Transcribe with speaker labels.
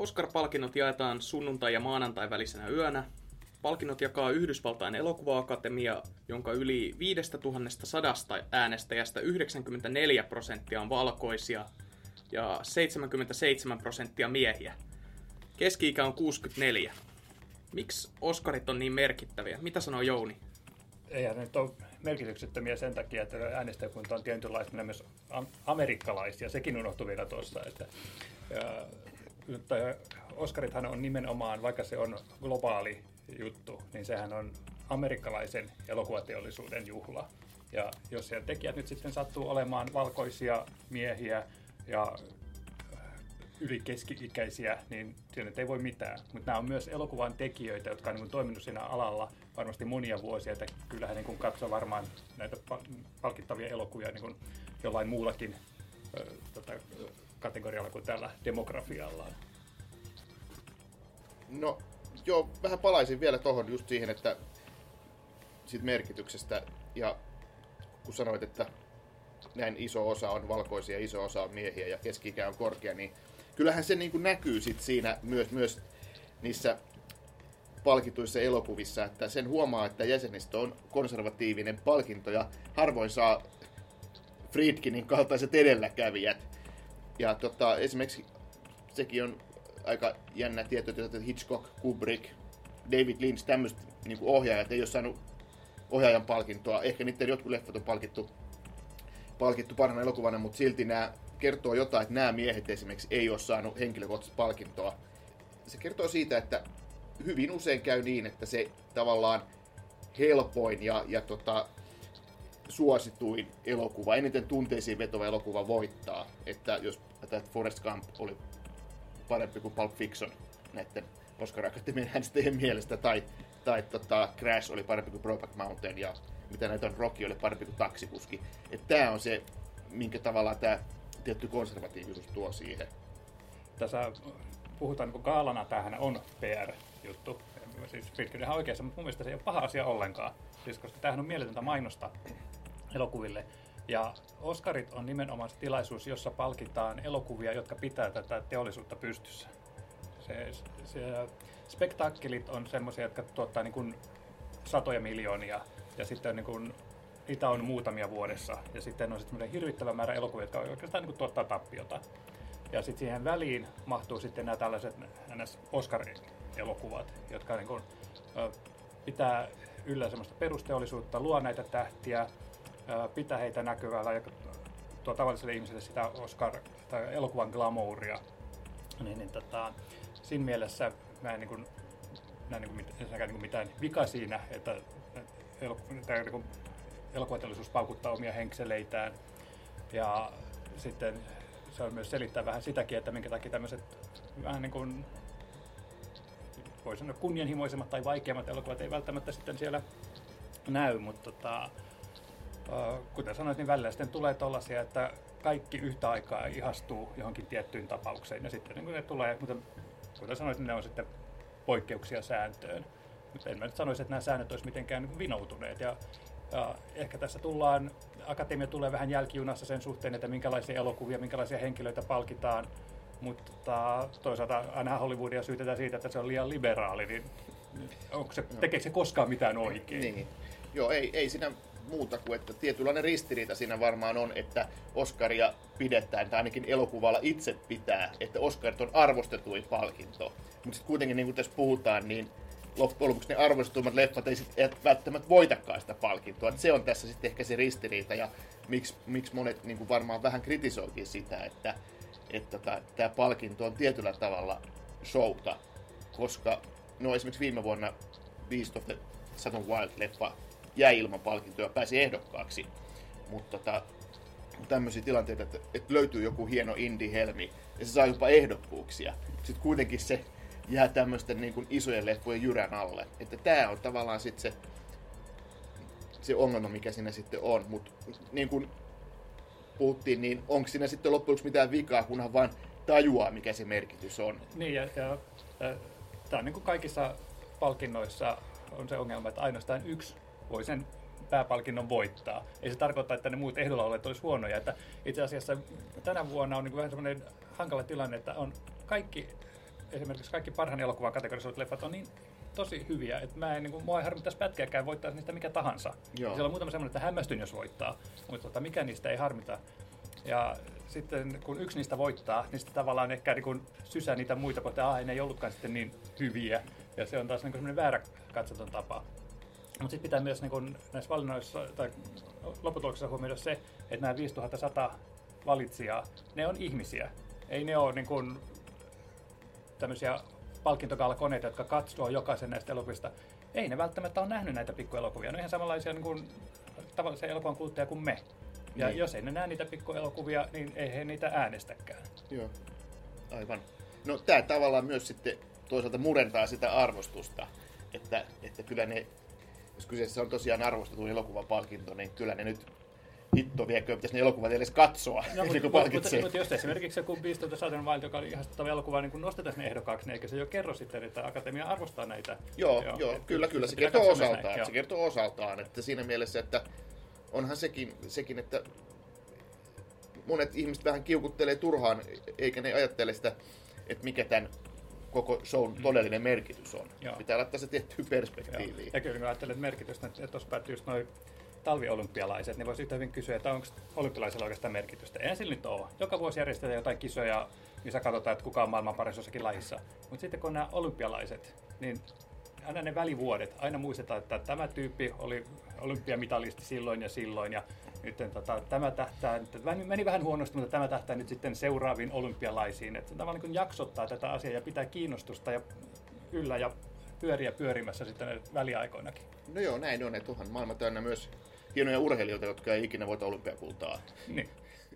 Speaker 1: Oscar-palkinnot jaetaan sunnuntai- ja maanantai välisenä yönä. Palkinnot jakaa Yhdysvaltain elokuva-akatemia, jonka yli 5100 äänestäjästä 94% on valkoisia ja 77% miehiä. Keski-ikä on 64. Miksi Oscarit on niin merkittäviä? Mitä sanoo Jouni?
Speaker 2: Eihän ne nyt ole merkityksettömiä sen takia, että äänestäjäkunta on tietynlaista myös amerikkalaisia. Sekin unohtui vielä tuossa. Oscarithan on nimenomaan, vaikka se on globaali juttu, niin sehän on amerikkalaisen elokuvateollisuuden juhla. Ja jos siellä tekijät nyt sitten sattuu olemaan valkoisia miehiä ja yli keski-ikäisiä, niin siinä ei voi mitään. Mutta nämä on myös elokuvan tekijöitä, jotka on niin toiminut siinä alalla varmasti monia vuosia. Että kyllähän niin katsoo varmaan näitä palkittavia elokuvia niin jollain muullakin kategorialla kuin tällä demografiallaan.
Speaker 3: No joo, vähän palaisin vielä tuohon just siihen, että siitä merkityksestä. Ja kun sanoit, että näin iso osa on valkoisia, iso osa on miehiä ja keski-ikä on korkea, niin kyllähän se niin kuin näkyy sit siinä myös niissä palkituissa elokuvissa, että sen huomaa, että jäsenistö on konservatiivinen palkinto ja harvoin saa Friedkinin kaltaiset edelläkävijät. Ja esimerkiksi sekin on aika jännä tieto, että Hitchcock, Kubrick, David Lynch, tämmöiset niin ohjaajat ei ole saanut ohjaajan palkintoa. Ehkä niiden jotkut leffat on palkittu parhaana elokuvana, mutta silti nämä kertoo jotain, että nämä miehet esimerkiksi ei ole saanut henkilökohtaista palkintoa. Se kertoo siitä, että hyvin usein käy niin, että se tavallaan helpoin ja suosituin elokuva, eniten tunteisiin vetova elokuva voittaa. Että jos Forrest Gump oli parempi kuin Pulp Fiction näiden Oscar-akatemian äänestäjien mielestä, tai Crash oli parempi kuin Brokeback Mountain, ja mitä näitä on, Rocky oli parempi kuin Taksikuski. Että tämä on se, minkä tavallaan tämä tietty konservatiivisuus tuo siihen.
Speaker 2: Tässä puhutaan niin gaalana, tämähän on PR-juttu. Siis Friedkinhän on oikeassa, mutta mun mielestä se ei ole paha asia ollenkaan. Siis, koska tämähän on mieletöntä mainosta elokuville. Ja Oscarit on nimenomaan se tilaisuus, jossa palkitaan elokuvia, jotka pitää tätä teollisuutta pystyssä. Spektaakkelit on semmoisia, jotka tuottaa niin kuin satoja miljoonia, ja sitten niin kuin, niitä on muutamia vuodessa. Ja sitten on sitten hirvittävä määrä elokuvia, jotka oikeastaan niin kuin tuottaa tappiota. Ja sitten siihen väliin mahtuu sitten nämä tällaiset Oscar-elokuvat, jotka niin kuin, pitää yllä semmoista perusteollisuutta, luo näitä tähtiä, pitää heitä näkyvällä ja tuo tavalliselle ihmiselle sitä Oscar- tai elokuvan glamouria. Siinä mielessä mä en näe mitään vika siinä, että elokuvateollisuus paukuttaa omia henkseleitään. Ja sitten se on myös selittää vähän sitäkin, että minkä takia tämmöiset vähän niin kuin, voi sanoa kunnianhimoisemmat tai vaikeammat elokuvat ei välttämättä sitten siellä näy, mutta kuten sanoit, niin välillä sitten tulee tollaisia, että kaikki yhtä aikaa ihastuu johonkin tiettyyn tapaukseen ja sitten niin kun ne tulee, mutta kuten sanoit, niin ne on sitten poikkeuksia sääntöön. Mutta en mä nyt sanoisi, että nämä säännöt olisi mitenkään vinoutuneet. Ja ehkä tässä akatemia tulee vähän jälkijunassa sen suhteen, että minkälaisia elokuvia, minkälaisia henkilöitä palkitaan. Mutta toisaalta aina Hollywoodia syytetään siitä, että se on liian liberaali, niin tekeekö se koskaan mitään oikein?
Speaker 3: Niin. Joo, ei siinä muuta kuin, että tietynlainen ristiriita siinä varmaan on, että Oscaria pidetään, tai ainakin elokuvalla itse pitää, että Oscarit on arvostetuin palkinto. Mutta sitten kuitenkin, niin kuin tässä puhutaan, niin loppujen lopuksi ne arvostetuimmat leffat ei välttämättä voitakaan sitä palkintoa. Et se on tässä sitten ehkä se ristiriita, ja miksi monet niin kuin varmaan vähän kritisoikin sitä, että tämä palkinto on tietyllä tavalla showta, koska esimerkiksi viime vuonna Beast of the Southern Wild-leffa jäi ilman palkintoa, pääsi ehdokkaaksi, mutta tämmöisiä tilanteita, että löytyy joku hieno indie-helmi ja se saa jopa ehdokkuuksia. Sitten kuitenkin se jää tämmöisten niin kuin isojen leffojen jyrän alle. Että tämä on tavallaan sitten se ongelma, mikä siinä sitten on. Mutta niin kuin puhuttiin, niin onko siinä sitten loppujen lopuksi mitään vikaa, kunhan vaan tajuaa, mikä se merkitys on.
Speaker 2: Niin, ja tämä on niin kuin kaikissa palkinnoissa on se ongelma, että ainoastaan yksi voi sen pääpalkinnon voittaa. Ei se tarkoita, että ne muut ehdolla olleet olisi huonoja. Että itse asiassa tänä vuonna on niin kuin vähän semmoinen hankala tilanne, että on kaikki esimerkiksi kaikki parhaan elokuvan kategorisoidut leffat on niin tosi hyviä, että mua ei harmittaisi pätkääkään, voittaisi niistä mikä tahansa. Siellä on muutama semmoinen, että hämmästyn jos voittaa, mutta mikä niistä ei harmita. Ja sitten kun yksi niistä voittaa, niin sitten tavallaan ehkä niin sysää niitä muita, että ne ei ollutkaan sitten niin hyviä. Ja se on taas niin semmoinen väärä katsoton tapa. Mutta sitten pitää myös niin näissä valinnoissa tai lopputuloksessa huomioida se, että nämä 5100 valitsijaa, ne on ihmisiä. Ei ne ole niin kuin tämmöisiä palkintogaalakoneita, jotka katsoo jokaisen näistä elokuvista. Ei ne välttämättä ole nähnyt näitä pikkuelokuvia. Ne on ihan samanlaisia niin kuin tavallisia elokuvan kuluttajia kuin me. Ja niin. Jos ei ne näe niitä pikkuelokuvia, niin ei he niitä äänestäkään. Joo,
Speaker 3: aivan. No tää tavallaan myös sitten toisaalta murentaa sitä arvostusta, että kyllä ne, jos kyseessä on tosiaan arvostettu elokuvapalkinto, niin kyllä ne nyt hitto viekö, pitäisi ne elokuvat edes katsoa,
Speaker 2: mutta jos esimerkiksi joku Beast of the Southern Wild, joka oli ihastuttava elokuva, niin kun nostetaan ne ehdokkaaksi, niin eikö se jo kerro sitten, että Akatemia arvostaa näitä?
Speaker 3: Joo, kyllä. Se kertoo osaltaan. Että siinä mielessä, että onhan sekin, että monet ihmiset vähän kiukuttelee turhaan, eikä ne ajattele sitä, että mikä tämän koko shown todellinen merkitys on. Joo. Pitää laittaa se tiettyyn perspektiiviin.
Speaker 2: Ja kyllä kun ajattelen merkitystä, että tuossa päättyy just noin talviolympialaiset, niin voisi yhtä hyvin kysyä, että onko olympialaisilla oikeastaan merkitystä. Eihän sillä nyt ole. Joka vuosi järjestetään jotain kisoja, missä katsotaan, että kuka on maailman paras jossakin lajissa. Mutta sitten kun on nämä olympialaiset, niin aina ne välivuodet, aina muistetaan, että tämä tyyppi oli olympiamitalisti silloin ja silloin, ja nyt tämä tähtää, meni vähän huonosti, mutta tämä tähtää nyt sitten seuraaviin olympialaisiin. Että tavallaan niin jaksottaa tätä asiaa ja pitää kiinnostusta ja yllä ja pyöriä pyörimässä sitten väliaikoinakin.
Speaker 3: No joo, näin on, että onhan maailma täynnä myös hienoja urheilijoita, jotka ei ikinä voita olympiakultaa.
Speaker 2: Niin.